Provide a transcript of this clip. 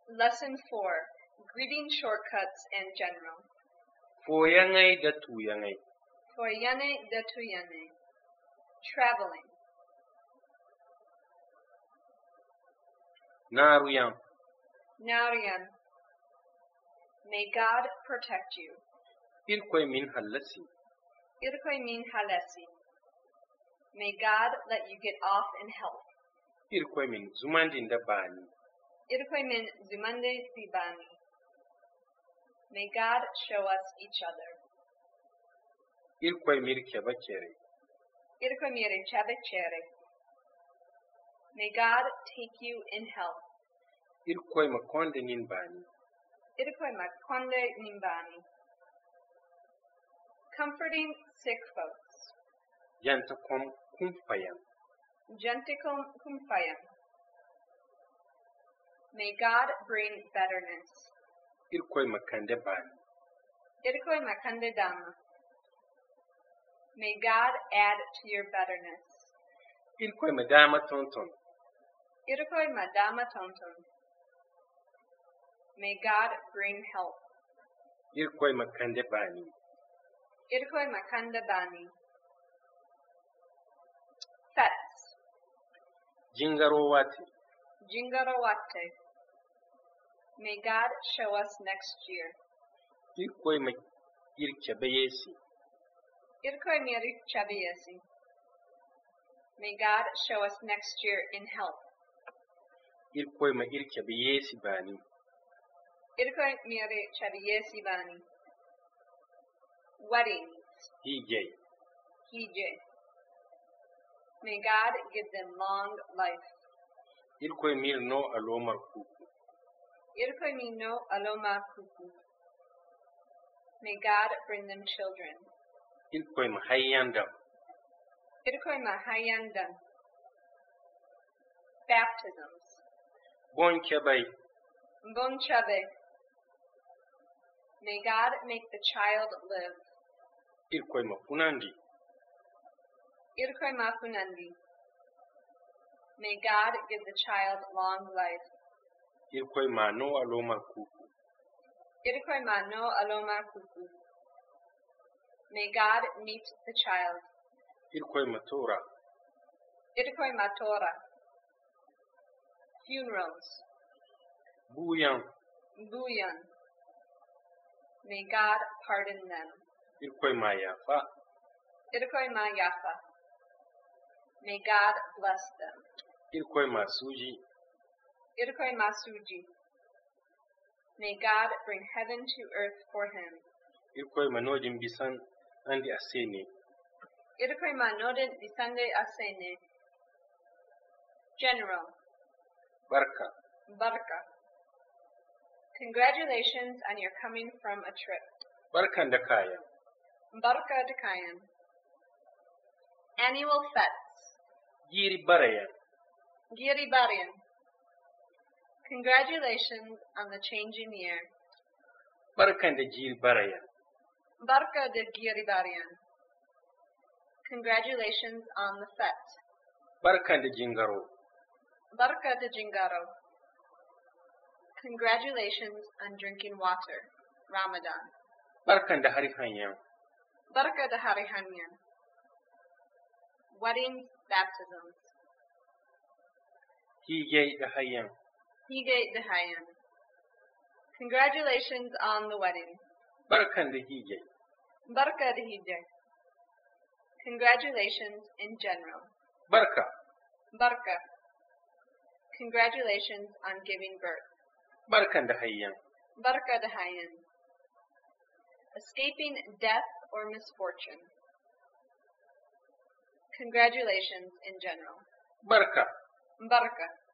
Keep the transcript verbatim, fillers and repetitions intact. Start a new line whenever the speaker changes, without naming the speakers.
Lesson four. Greeting shortcuts and general.
Foyangai da tuyangai.
Foyane de tuyane. Traveling.
Naruyan.
Naurian. May God protect you.
Irkoi min halasi.
Irkoi min halesi. May God let you get off in health.
Irkoi min zumandin da bani.
Irkoi min zumande sibani. May God show us each other.
Irkoi mir kebakere.
Irkoi mire chabechere. May God take you in health.
Irkoi makonde nin bani.
Irkoi makonde nimbani. Comforting sick folks.
Yanta kom kumpayan.
Gentikum kumfayam. May God bring betterness.
Irkoi makande bani.
Irkoi makande dama. May God add to your betterness.
Irkoi madama tonton.
Irkoi madama tonton. May God bring help.
Irkoi makande bani.
Irkoi makanda bani. Fets.
Jingaro wati.
Jingarawate. May God show us next year.
Irkoi ma irkebeyesi.
Irkoi miri chabiyesi. May God show us next year in health.
Irkoi ma irkebeyesi bani.
Irkoi miri chabiyesi bani. Weddings.
Hijay.
Hije. May God give them long life.
Irkoi mir no alomar kuku.
Irkoi mi no aloma kuku. May God bring them children.
Irkoi ma hayanda.
Irkoi ma hayandan. Baptisms.
Bon kebay.
Bonchabe. May God make the child live.
Irkoi ma funandi.
Irkoi ma funandi. May God give the child long life.
Irkoi ma no alomar kuku.
Irkoi ma no aloma kuku. May God meet the child.
Irkoi ma tora.
Irkoi ma Torah. Funerals.
Buyan.
Buyan. May God pardon them.
Irkoi ma yafa.
Irkoi ma yafa. May God bless them.
Irkoi ma suji.
Irkoi ma suji. May God bring heaven to earth for him.
Irkoi ma nojin bisan andi asene.
Irkoi ma nodin bisande asene. General.
Barka.
Barka. Congratulations on your coming from a trip.
Barkan da kaya.
Barka Dakayan. Annual Fets.
Giri barayan.
Giri Barian. Congratulations on the changing year.
Barkan da giri barayan.
Barka de Giri Barian. Congratulations on the Fet.
Barkan da jingaro.
Barka de Jingaro. Congratulations on drinking water. Ramadan.
Barkan da hari hanyan.
Barka de Harihanyan. Weddings, baptisms.
Hijay da hayan.
Hige de Hayan. Congratulations on the wedding.
Barkan da hijay.
Barka de Hije. Congratulations in general.
Barka.
Barka. Congratulations on giving birth.
Barkan da hayan.
Barka de Hayan. Escaping death or misfortune. Congratulations in general.
Barka.
Barka.